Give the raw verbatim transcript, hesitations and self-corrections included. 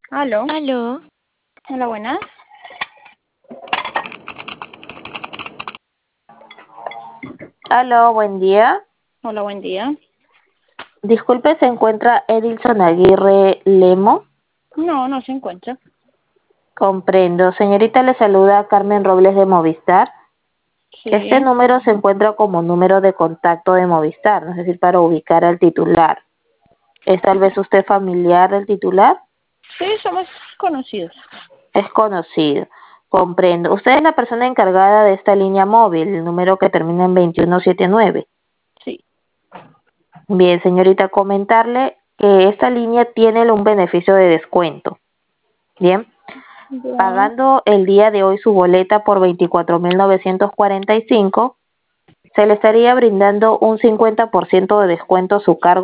Aló. Aló. Hola, buenas. Aló, buen día. Hola, buen día. Disculpe, ¿se encuentra Edilson Aguirre Lemo? No, no se encuentra. Comprendo. Señorita, le saluda Carmen Robles de Movistar. Este Sí. número se encuentra como número de contacto de Movistar, no es decir, para ubicar al titular. ¿Es tal vez usted familiar del titular? Sí, somos conocidos. Es conocido. Comprendo. Usted es la persona encargada de esta línea móvil, el número que termina en veintiuno setenta y nueve. Sí. Bien, señorita, comentarle que esta línea tiene un beneficio de descuento. Bien, Ya. pagando el día de hoy su boleta por veinticuatro mil novecientos cuarenta y cinco, se le estaría brindando un cincuenta por ciento de descuento a su cargo